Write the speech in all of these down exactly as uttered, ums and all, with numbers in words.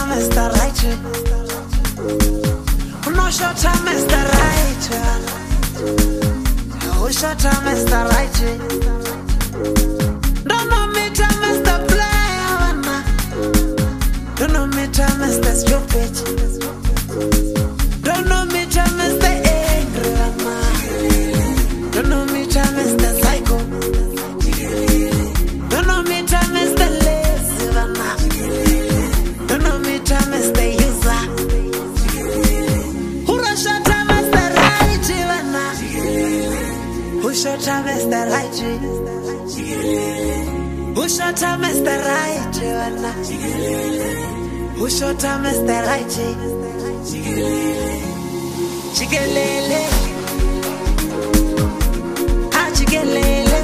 Mister Right. No shot, Mister Right. Oh, shot, Mister Right. Don't know me, Mister Player. Don't know me, Mister Stupid. Don't know me, Mister Angry. Don't know me, Mister Psycho. Don't know me, Mister Lazy. Don't know me, Mister User. Who shot Mister Right? Who shot Mister Right? Who shot Mister Right? Who shot Mister Right? Chigelele, ah chigelele,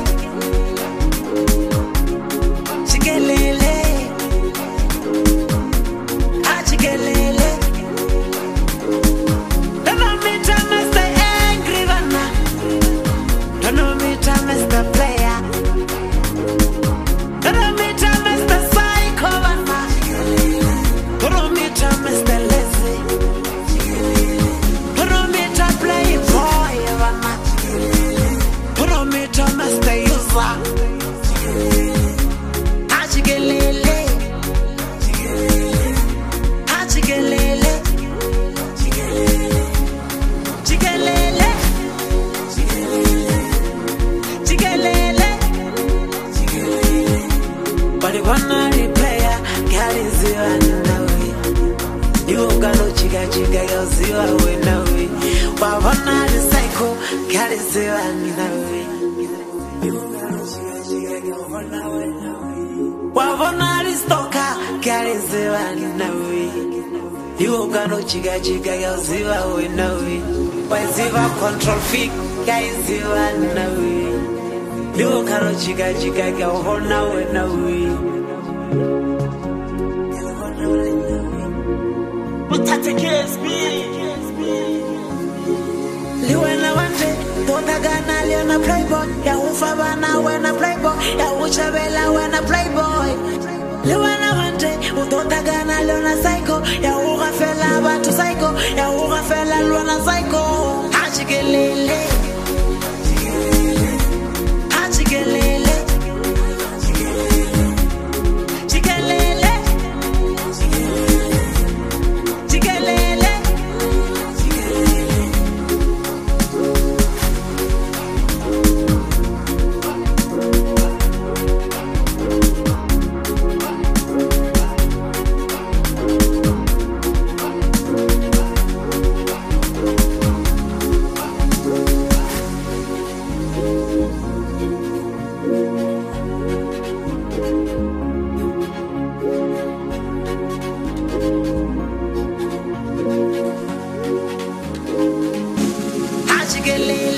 chigelele, ah chigelele. Don't know me, Mister Angry Vana. Don't know me, Mister Player. Don't know me, Mister Psycho Vana. Don't know me, Mister Lazy. Don't know me, Playboy Vana. Don't know me, Mister User. Ah chigelele, ah chigelele, chigelele, chigelele. But the one player carries you and away. You gonna chiga chiga you away now. But one psycho carries you and away. You gonna chiga chiga you away now. But one stalker carries you and away. You gonna chiga chiga you away now. But zero control freak carries you and away. You gonna chiga chiga you away now. But that's a case, me. Liwena wante, Dona Gana, Leona Playboy, Ya Ufabana, when a Playboy, Ya Uchabella, when a Playboy. Liwena wante, Dona Gana, Leona Psycho, Ya Urafella, Batu Psycho, Ya Urafella, Luana Psycho. Hachigelele, Hachigelele, Chigelele. Chigelele.